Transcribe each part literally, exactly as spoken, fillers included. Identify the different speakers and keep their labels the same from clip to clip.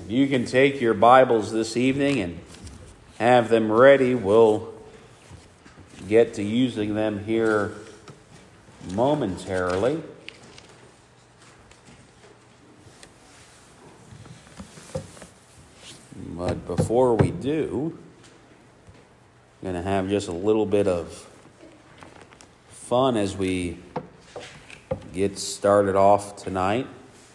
Speaker 1: You can take your Bibles this evening and have them ready. We'll get to using them here momentarily. But before we do, I'm going to have just a little bit of fun as we get started off tonight.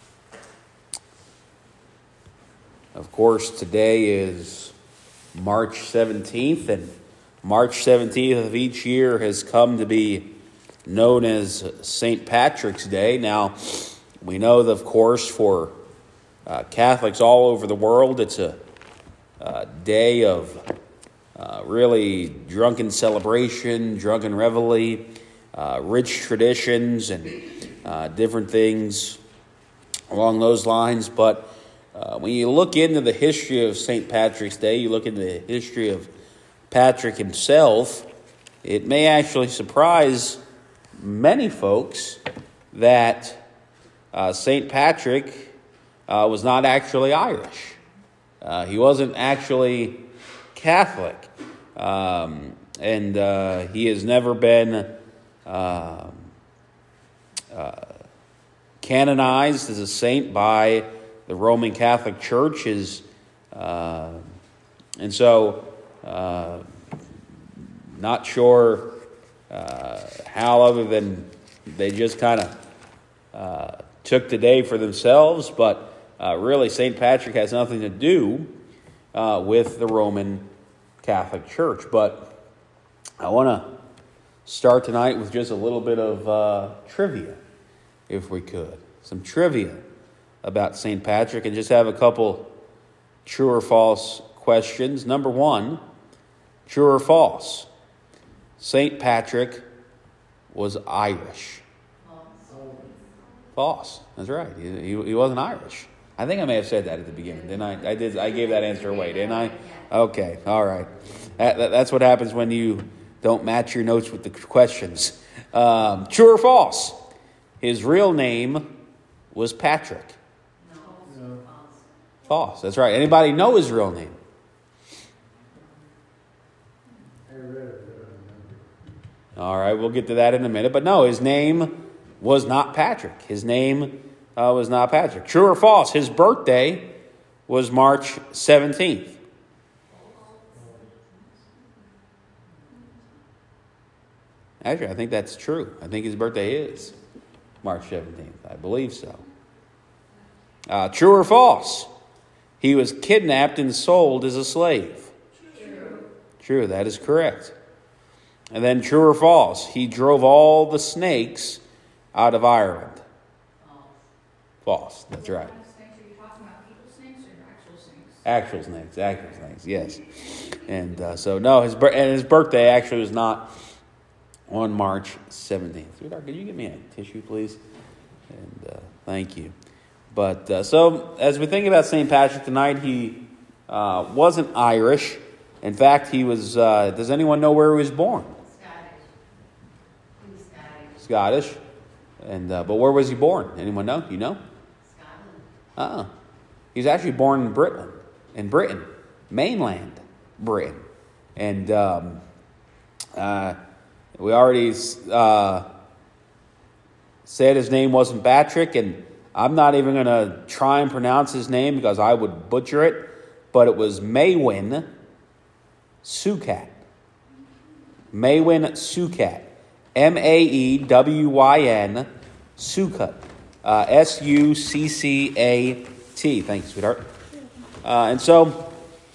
Speaker 1: Of course, today is March seventeenth, and March seventeenth of each year has come to be known as Saint Patrick's Day. Now, we know that, of course, for uh, Catholics all over the world, it's a, a day of uh, really drunken celebration, drunken revelry, uh, rich traditions, and uh, different things along those lines. But Uh, when you look into the history of Saint Patrick's Day, you look into the history of Patrick himself, it may actually surprise many folks that uh, Saint Patrick uh, was not actually Irish. Uh, he wasn't actually Catholic. Um, and uh, he has never been uh, uh, canonized as a saint by the Roman Catholic Church. Is, uh, and so, uh, not sure uh, how, other than they just kind of uh, took the day for themselves. But uh, really, Saint Patrick has nothing to do uh, with the Roman Catholic Church. But I want to start tonight with just a little bit of uh, trivia, if we could. Some trivia about Saint Patrick, and just have a couple true or false questions. Number one, true or false? Saint Patrick was Irish. False. False. That's right. He, he, he wasn't Irish. I think I may have said that at the beginning, didn't I? I did. I gave that answer away, didn't I? Okay. All right. That, that, that's what happens when you don't match your notes with the questions. Um, true or false? His real name was Patrick. False. That's right. Anybody know his real name? All right, we'll get to that in a minute. But no, his name was not Patrick. His name uh, was not Patrick. True or false? His birthday was March seventeenth. Actually, I think that's true. I think his birthday is March seventeenth. I believe so. Uh, true or false? He was kidnapped and sold as a slave. True. True, that is correct. And then true or false? He drove all the snakes out of Ireland. False. False, that's right.
Speaker 2: What kind of snakes are you talking about? People snakes or actual snakes?
Speaker 1: Actual snakes, actual snakes, yes. And uh, so, no, his and his birthday actually was not on March seventeenth. Sweetheart, could you give me a tissue, please? And uh, thank you. But uh, so, as we think about Saint Patrick tonight, he uh, wasn't Irish. In fact, he was, uh, does anyone know where he was born?
Speaker 2: Scottish. He was Scottish.
Speaker 1: Scottish. And, uh, but where was he born? Anyone know? You know?
Speaker 2: Scotland.
Speaker 1: Oh. He was actually born in Britain. In Britain. Mainland Britain. And um, uh, we already uh, said his name wasn't Patrick, and I'm not even going to try and pronounce his name because I would butcher it, but it was Maewyn Succat. Maewyn Succat. M A E W Y N Succat. Uh, S U C C A T. Thanks, sweetheart. Uh, and so,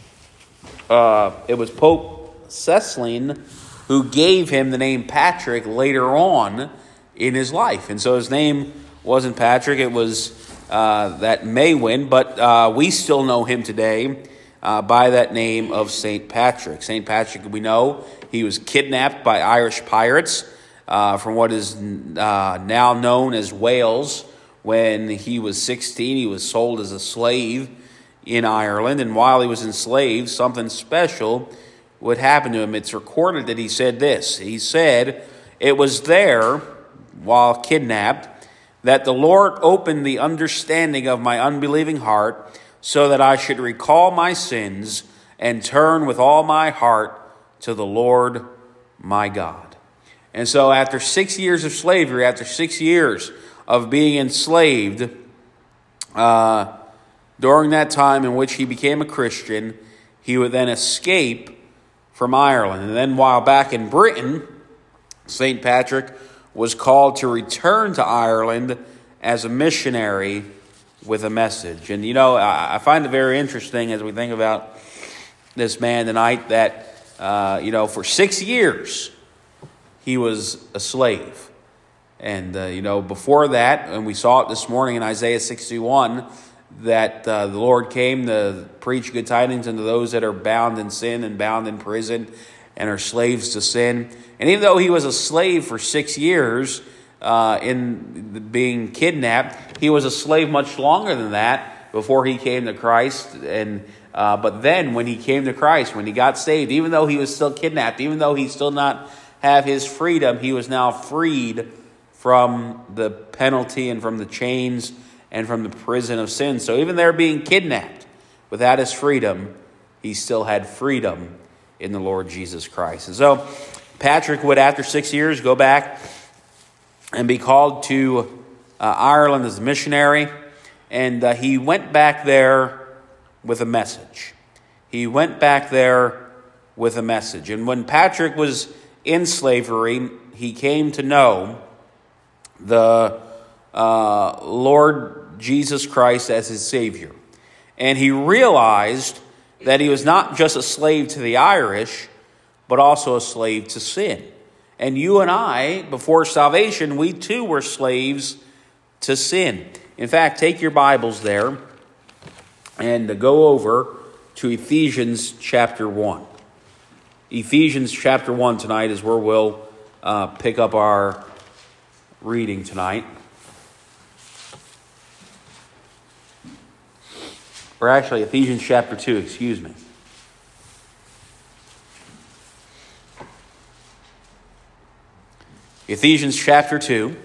Speaker 1: uh, it was Pope Cecilin who gave him the name Patrick later on in his life. And so his name wasn't Patrick, it was uh, that Maewyn, but uh, we still know him today uh, by that name of Saint Patrick. Saint Patrick, we know, he was kidnapped by Irish pirates uh, from what is uh, now known as Wales. When he was sixteen, he was sold as a slave in Ireland, and while he was enslaved, something special would happen to him. It's recorded that he said this. He said, "It was there, while kidnapped, that the Lord opened the understanding of my unbelieving heart, so that I should recall my sins and turn with all my heart to the Lord my God. And so after six years of slavery, after six years of being enslaved, uh, during that time in which he became a Christian, he would then escape from Ireland. And then while back in Britain, Saint Patrick was called to return to Ireland as a missionary with a message. And, you know, I, I find it very interesting as we think about this man tonight that, uh, you know, for six years he was a slave. And, uh, you know, before that, and we saw it this morning in Isaiah sixty-one, that uh, the Lord came to preach good tidings unto those that are bound in sin and bound in prison and are slaves to sin. And even though he was a slave for six years uh, in being kidnapped, he was a slave much longer than that before he came to Christ. And uh, but then when he came to Christ, when he got saved, even though he was still kidnapped, even though he still not have his freedom, he was now freed from the penalty and from the chains and from the prison of sin. So even there being kidnapped, without his freedom, he still had freedom in the Lord Jesus Christ. And so Patrick would, after six years, go back and be called to uh, Ireland as a missionary. And uh, he went back there with a message. He went back there with a message. And when Patrick was in slavery, he came to know the uh, Lord Jesus Christ as his Savior. And he realized that he was not just a slave to the Irish, but also a slave to sin. And you and I, before salvation, we too were slaves to sin. In fact, take your Bibles there and go over to Ephesians chapter one. Ephesians chapter one tonight is where we'll uh, pick up our reading tonight. Or actually, Ephesians chapter two, excuse me. Ephesians chapter two.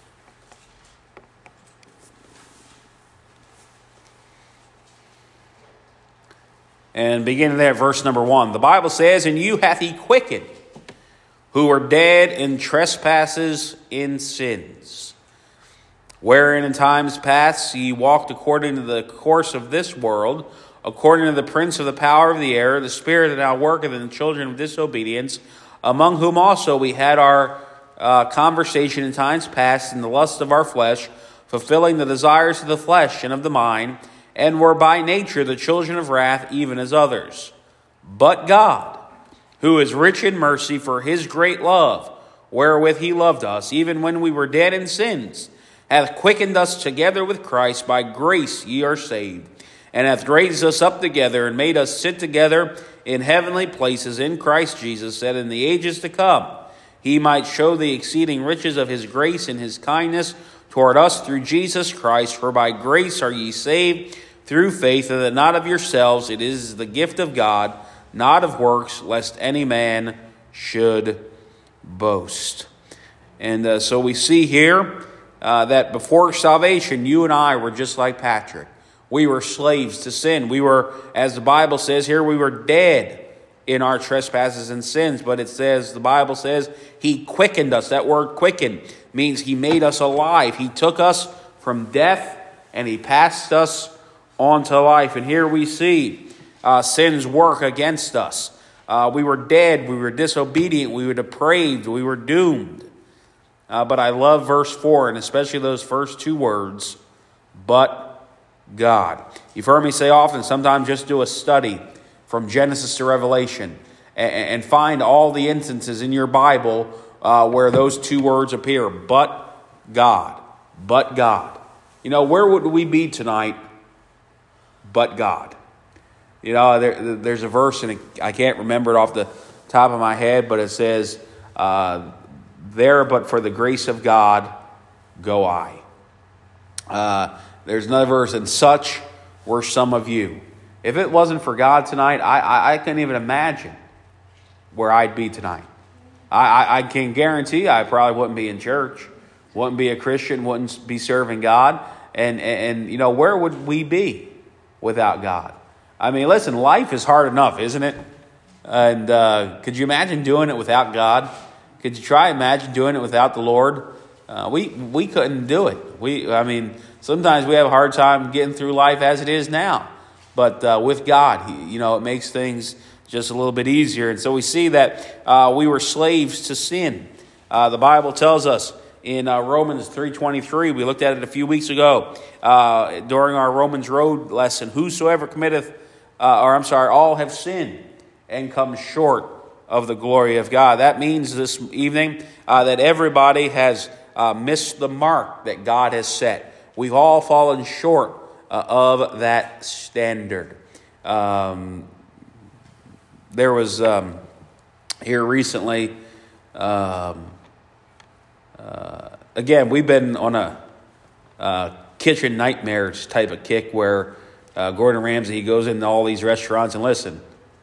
Speaker 1: And beginning there at verse number one. The Bible says, "And you hath he quickened, who were dead in trespasses in sins, wherein in times past ye walked according to the course of this world, according to the prince of the power of the air, the spirit that now worketh in the children of disobedience, among whom also we had our uh, conversation in times past in the lust of our flesh, fulfilling the desires of the flesh and of the mind, and were by nature the children of wrath, even as others. But God, who is rich in mercy, for his great love, wherewith he loved us, even when we were dead in sins, hath quickened us together with Christ. By grace ye are saved, and hath raised us up together, and made us sit together in heavenly places in Christ Jesus, that in the ages to come he might show the exceeding riches of his grace and his kindness toward us through Jesus Christ. For by grace are ye saved, through faith, and that not of yourselves, it is the gift of God, not of works, lest any man should boast." And uh, so we see here uh, that before salvation, you and I were just like Patrick. We were slaves to sin. We were, as the Bible says here, we were dead in our trespasses and sins. But it says, the Bible says, he quickened us. That word quicken means he made us alive. He took us from death and he passed us on to life. And here we see uh, sin's work against us. Uh, we were dead. We were disobedient. We were depraved. We were doomed. Uh, but I love verse four, and especially those first two words, but God. You've heard me say often, sometimes just do a study from Genesis to Revelation and, and find all the instances in your Bible uh, where those two words appear, but God. But God. You know, where would we be tonight but God? You know, there, there's a verse, and I can't remember it off the top of my head, but it says, uh, there but for the grace of God go I. Uh, there's another verse, and such were some of you. If it wasn't for God tonight, I, I, I couldn't even imagine where I'd be tonight. I, I, I can guarantee I probably wouldn't be in church, wouldn't be a Christian, wouldn't be serving God. And, and, and, you know, where would we be? without God. I mean, listen, life is hard enough, isn't it? And uh, could you imagine doing it without God? Could you try imagine doing it without the Lord? Uh, we we couldn't do it. We, I mean, sometimes we have a hard time getting through life as it is now. But uh, with God, he, you know, it makes things just a little bit easier. And so we see that uh, we were slaves to sin. Uh, the Bible tells us in uh, Romans three twenty-three, we looked at it a few weeks ago uh, during our Romans Road lesson, whosoever committeth, uh, or I'm sorry, all have sinned and come short of the glory of God. That means this evening uh, that everybody has uh, missed the mark that God has set. We've all fallen short uh, of that standard. Um, there was um, here recently, um, uh, again, we've been on a uh, kitchen nightmares type of kick where uh, Gordon Ramsay, he goes into all these restaurants and listen,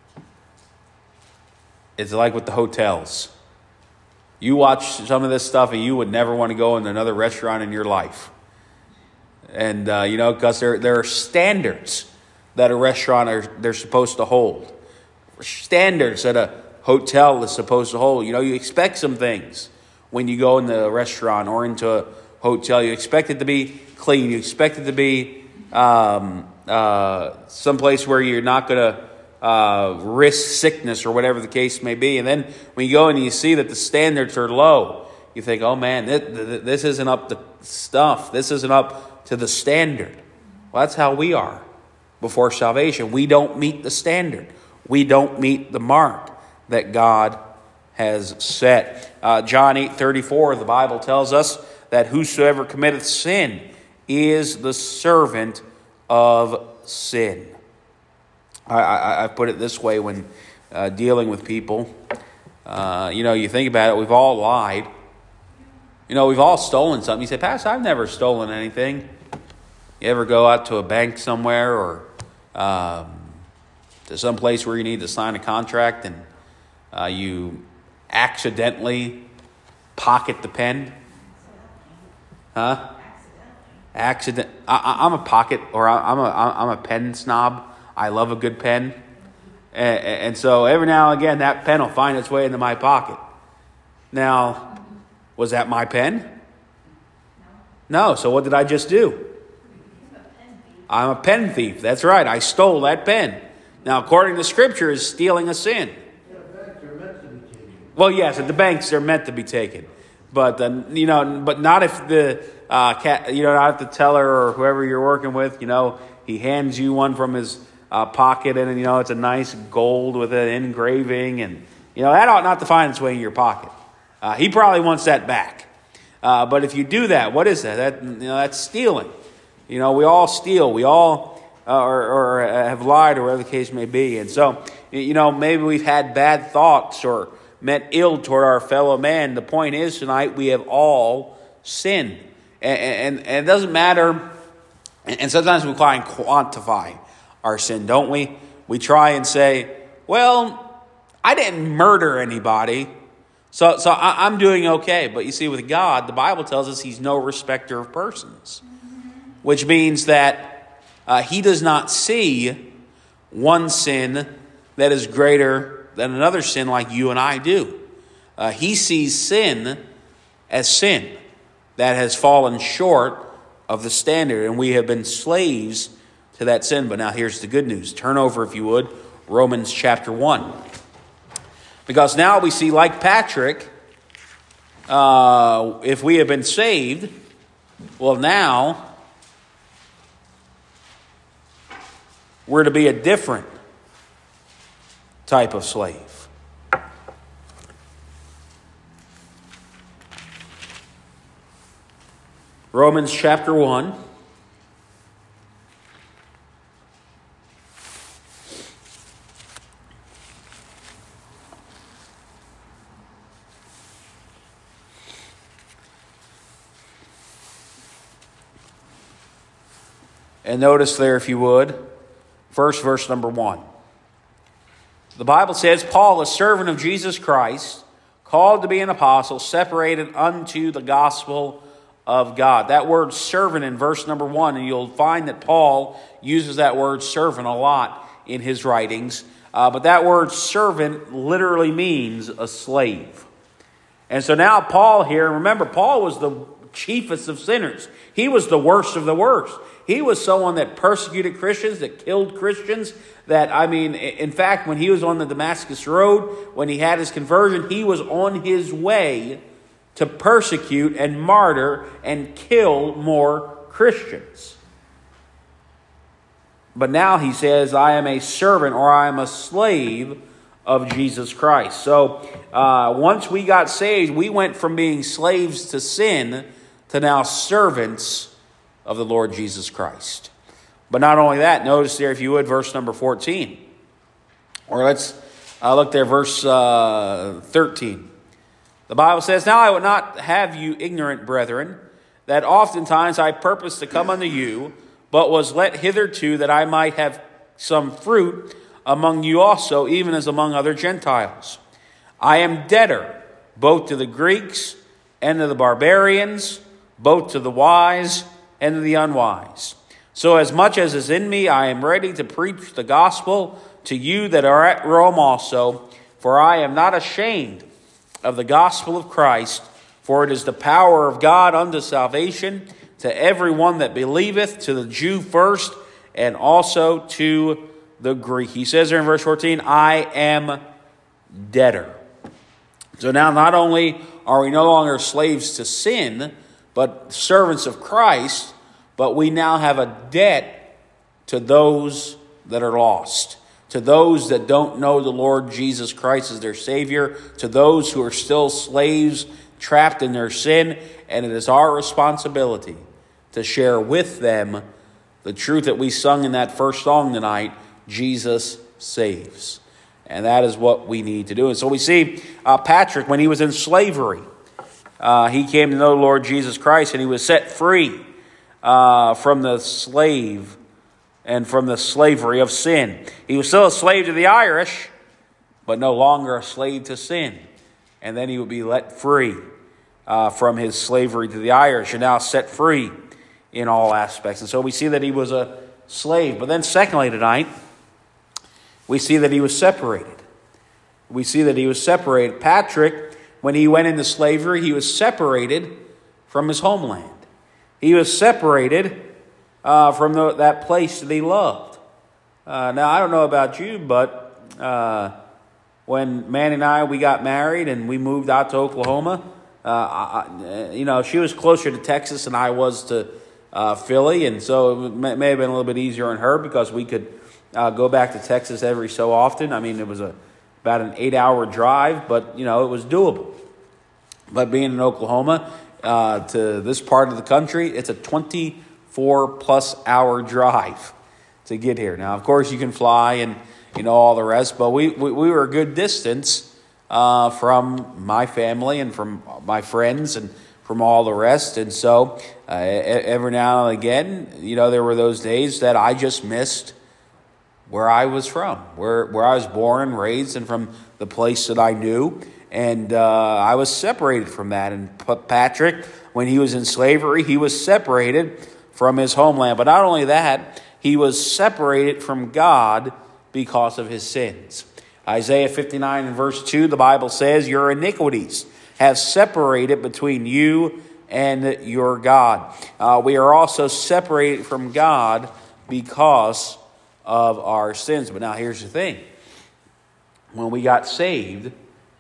Speaker 1: it's like with the hotels. You watch some of this stuff and you would never want to go into another restaurant in your life. And, uh, you know, because there, there are standards that a restaurant are they're supposed to hold. Standards that a hotel is supposed to hold. You know, you expect some things when you go into a restaurant or into a hotel. You expect it to be clean. You expect it to be um, uh, someplace where you're not going to Uh, risk sickness or whatever the case may be. And then when you go and you see that the standards are low, you think, oh man, this, this isn't up to stuff. This isn't up to the standard. Well, that's how we are before salvation. We don't meet the standard. We don't meet the mark that God has set. Uh, John eight thirty-four, the Bible tells us that whosoever committeth sin is the servant of sin. I, I, I put it this way when uh, dealing with people. Uh, you know, you think about it, we've all lied. You know, we've all stolen something. You say, Pastor, I've never stolen anything. You ever go out to a bank somewhere or um, to some place where you need to sign a contract and uh, you accidentally pocket the pen? Huh? Accident. I, I'm a pocket or I'm a I'm a pen snob. I love a good pen. And, and so every now and again, that pen will find its way into my pocket. Now, was that my pen? No. So what did I just do? I'm a pen thief. That's right. I stole that pen. Now, according to Scripture, is stealing a sin. Well, yes, at the banks they're meant to be taken. But, uh, you know, but not if the, uh, cat, you know, not if the teller or whoever you're working with, you know, he hands you one from his Uh, pocket, and you know it's a nice gold with an engraving, and you know that ought not to find its way in your pocket. Uh, he probably wants that back. Uh, but if you do that, what is that? That you know that's stealing. You know we all steal. We all uh, or, or have lied, or whatever the case may be. And so you know maybe we've had bad thoughts or meant ill toward our fellow man. The point is tonight we have all sinned, and, and, and it doesn't matter. And sometimes we try and quantify our sin, don't we? We try and say, well, I didn't murder anybody, so so I, I'm doing okay. But you see, with God, the Bible tells us he's no respecter of persons, which means that uh, he does not see one sin that is greater than another sin like you and I do. Uh, he sees sin as sin that has fallen short of the standard, and we have been slaves to that sin. But now here's the good news. Turn over, if you would, Romans chapter one. Because now we see, like Patrick, uh, if we have been saved, well, now we're to be a different type of slave. Romans chapter one. And notice there, if you would, first verse number one. The Bible says, Paul, a servant of Jesus Christ, called to be an apostle, separated unto the gospel of God. That word servant in verse number one, and you'll find that Paul uses that word servant a lot in his writings. Uh, but that word servant literally means a slave. And so now Paul here, remember, Paul was the chiefest of sinners. He was the worst of the worst. He was someone that persecuted Christians, that killed Christians, that, I mean, in fact, when he was on the Damascus Road, when he had his conversion, he was on his way to persecute and martyr and kill more Christians. But now he says, I am a servant, or I am a slave of Jesus Christ. So uh, once we got saved, we went from being slaves to sin to now servants of the Lord Jesus Christ. But not only that, notice there, if you would, verse number fourteen. Or let's uh, look there, verse uh, thirteen. The Bible says, Now I would not have you ignorant, brethren, that oftentimes I purposed to come unto you, but was let hitherto that I might have some fruit among you also, even as among other Gentiles. I am debtor both to the Greeks and to the barbarians, both to the wise and to the unwise. So as much as is in me, I am ready to preach the gospel to you that are at Rome also, for I am not ashamed of the gospel of Christ, for it is the power of God unto salvation to everyone that believeth, to the Jew first, and also to the Greek. He says there in verse fourteen, I am debtor. So now not only are we no longer slaves to sin, but servants of Christ, but we now have a debt to those that are lost, to those that don't know the Lord Jesus Christ as their Savior, to those who are still slaves, trapped in their sin, and it is our responsibility to share with them the truth that we sung in that first song tonight, Jesus saves. And that is what we need to do. And so we see uh, Patrick, when he was in slavery, uh, he came to know the Lord Jesus Christ, and he was set free uh, from the slave and from the slavery of sin. He was still a slave to the Irish, but no longer a slave to sin. And then he would be let free uh, from his slavery to the Irish, and now set free in all aspects. And so we see that he was a slave. But then secondly tonight, we see that he was separated. We see that he was separated. Patrick, when he went into slavery, he was separated from his homeland. He was separated uh, from the, that place that he loved. Uh, now, I don't know about you, but uh, when Manny and I, we got married and we moved out to Oklahoma, uh, I, you know, she was closer to Texas than I was to uh, Philly. And so it may, may have been a little bit easier on her because we could Uh, go back to Texas every so often. I mean, it was a about an eight-hour drive, but, you know, it was doable. But being in Oklahoma, uh, to this part of the country, it's a twenty-four-plus hour drive to get here. Now, of course, you can fly and, you know, all the rest, but we, we, we were a good distance uh, from my family and from my friends and from all the rest. And so uh, every now and again, you know, there were those days that I just missed where I was from, where, where I was born and raised, and from the place that I knew. And uh, I was separated from that. And Patrick, when he was in slavery, he was separated from his homeland. But not only that, he was separated from God because of his sins. Isaiah fifty-nine and verse two, the Bible says, your iniquities have separated between you and your God. Uh, we are also separated from God because of our sins. But now here's the thing. When we got saved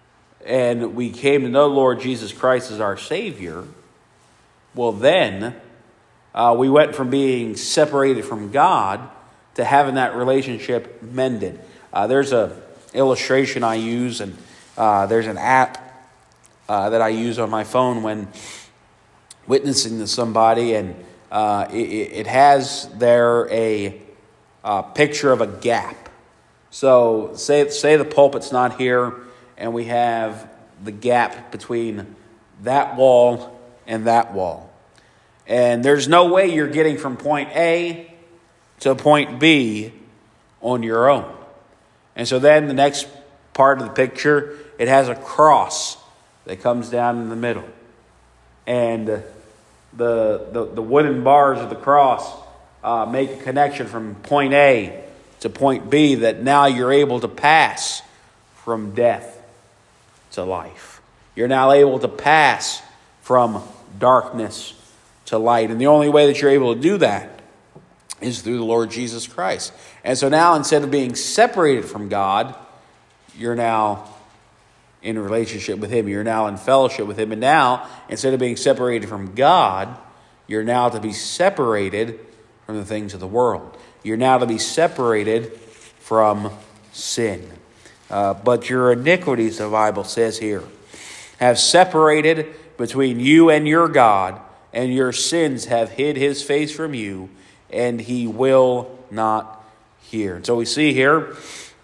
Speaker 1: and we came to know Lord Jesus Christ as our Savior, well then uh, we went from being separated from God to having that relationship mended. Uh, there's a illustration I use, and uh, there's an app uh, that I use on my phone when witnessing to somebody, and uh, it, it has there a Uh, picture of a gap. So say say the pulpit's not here, and we have the gap between that wall and that wall. And there's no way you're getting from point A to point B on your own. And so then the next part of the picture, it has a cross that comes down in the middle. And the, the, the wooden bars of the cross uh, make a connection from point A to point B, that now you're able to pass from death to life. You're now able to pass from darkness to light. And the only way that you're able to do that is through the Lord Jesus Christ. And so now, instead of being separated from God, you're now in a relationship with Him. You're now in fellowship with Him. And now, instead of being separated from God, you're now to be separated from the things of the world. You're now to be separated from sin. Uh, but your iniquities, the Bible says here, have separated between you and your God, and your sins have hid His face from you, and He will not hear. And so we see here,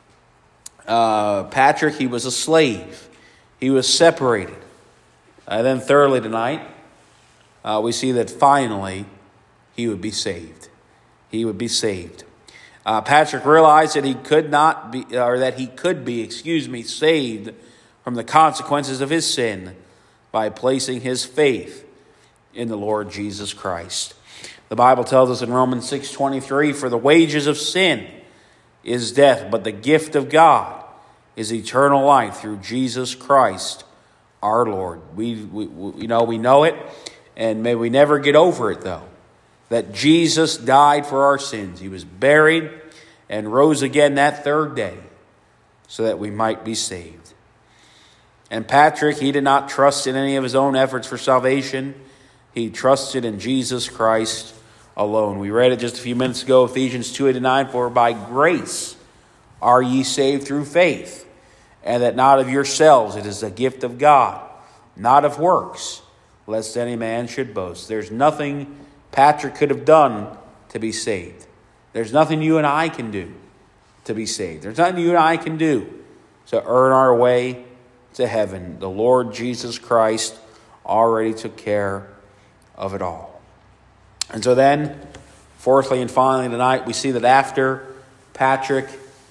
Speaker 1: uh, Patrick, he was a slave. He was separated. And then thirdly tonight, uh, we see that finally he would be saved. He would be saved. Uh, Patrick realized that he could not be, or that he could be, excuse me, saved from the consequences of his sin by placing his faith in the Lord Jesus Christ. The Bible tells us in Romans six twenty-three, for the wages of sin is death, but the gift of God is eternal life through Jesus Christ our Lord. We, we, we you know we know it, and may we never get over it, though, that Jesus died for our sins. He was buried and rose again that third day so that we might be saved. And Patrick, he did not trust in any of his own efforts for salvation. He trusted in Jesus Christ alone. We read it just a few minutes ago, Ephesians two eight and nine, for by grace are ye saved through faith, and that not of yourselves, it is a gift of God, not of works, lest any man should boast. There's nothing Patrick could have done to be saved. There's nothing you and I can do to be saved. There's nothing you and I can do to earn our way to heaven. The Lord Jesus Christ already took care of it all. And so then, fourthly and finally tonight, we see that after Patrick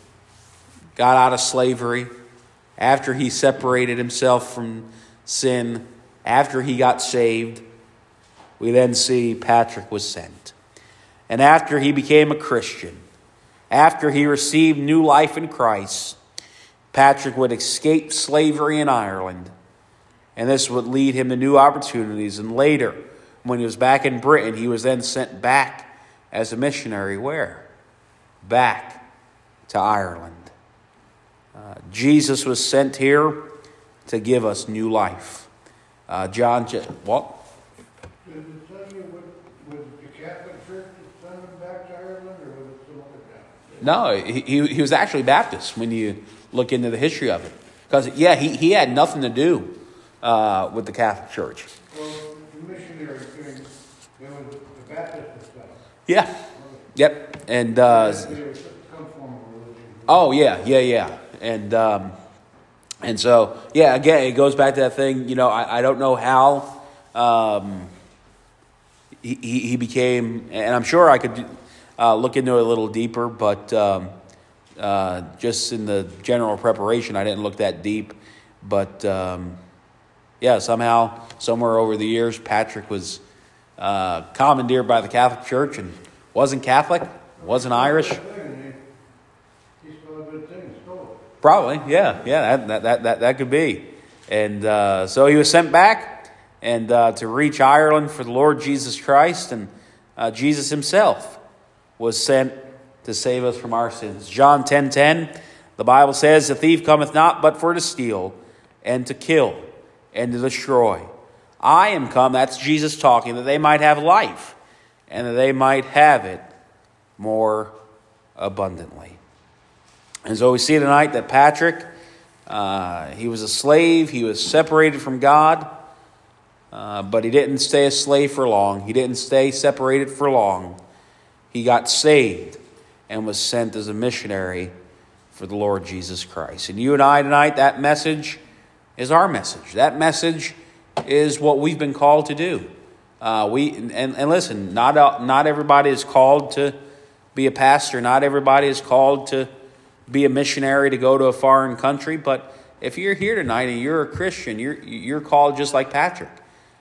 Speaker 1: got out of slavery, after he separated himself from sin, after he got saved, we then see Patrick was sent. And after he became a Christian, after he received new life in Christ, Patrick would escape slavery in Ireland. And this would lead him to new opportunities. And later, when he was back in Britain, he was then sent back as a missionary. Where? Back to Ireland. Uh, Jesus was sent here to give us new life. Uh, John, what?
Speaker 3: Did it tell you what, was it the Catholic Church that sent him back to Ireland, or was it some other Catholic?
Speaker 1: No, he, he was actually Baptist when you look into the history of it. Because, yeah, he, he had nothing to do uh, with the Catholic Church.
Speaker 3: Well, the missionary thing, it was the Baptist stuff.
Speaker 1: Yeah. Yep. And, uh,
Speaker 3: They were some form of religion.
Speaker 1: oh, yeah, yeah, yeah. And, um, and so, yeah, again, it goes back to that thing, you know, I, I don't know how um, he, he became, and I'm sure I could uh, look into it a little deeper, but um, uh, just in the general preparation, I didn't look that deep. But, um, yeah, somehow, somewhere over the years, Patrick was uh, commandeered by the Catholic Church and wasn't Catholic, wasn't Irish.
Speaker 3: He stole a good thing, stole it.
Speaker 1: Probably, yeah, yeah, that that that that could be. And uh, so he was sent back and uh, to reach Ireland for the Lord Jesus Christ, and uh, Jesus himself was sent to save us from our sins. John ten ten, the Bible says, the thief cometh not but for to steal and to kill and to destroy. I am come, that's Jesus talking, that they might have life and that they might have it more abundantly. And so we see tonight that Patrick, uh, he was a slave. He was separated from God, uh, but he didn't stay a slave for long. He didn't stay separated for long. He got saved and was sent as a missionary for the Lord Jesus Christ. And you and I tonight, that message is our message. That message is what we've been called to do. Uh, we and, and listen, not not everybody is called to be a pastor. Not everybody is called to be a missionary, to go to a foreign country. But if you're here tonight and you're a Christian, you're you're called just like Patrick.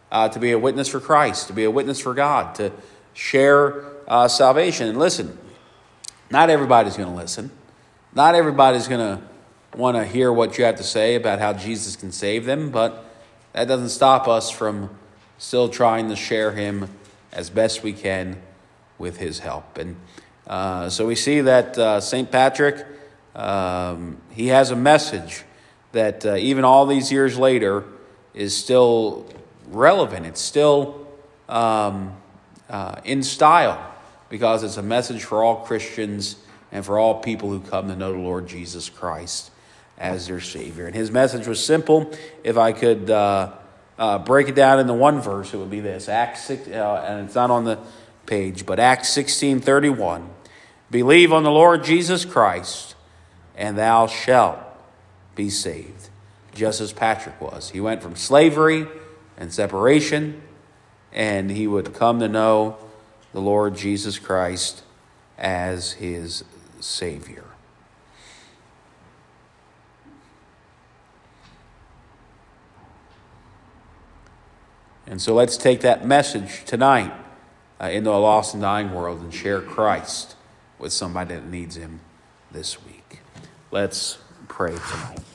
Speaker 1: uh, to be a witness for Christ, to be a witness for God, to share uh, salvation. And listen, not everybody's going to listen. Not everybody's going to want to hear what you have to say about how Jesus can save them, but that doesn't stop us from still trying to share him as best we can with his help. And uh, so we see that uh, Saint Patrick, um, he has a message that uh, even all these years later is still relevant. It's still um, uh, in style because it's a message for all Christians and for all people who come to know the Lord Jesus Christ as their Savior. And his message was simple. If I could uh, uh, break it down into one verse, it would be this. Acts six, uh, and it's not on the page, but Acts sixteen thirty-one. Believe on the Lord Jesus Christ, and thou shalt be saved. Just as Patrick was. He went from slavery and separation, and he would come to know the Lord Jesus Christ as his Savior. And so let's take that message tonight uh, into a lost and dying world and share Christ with somebody that needs him this week. Let's pray tonight.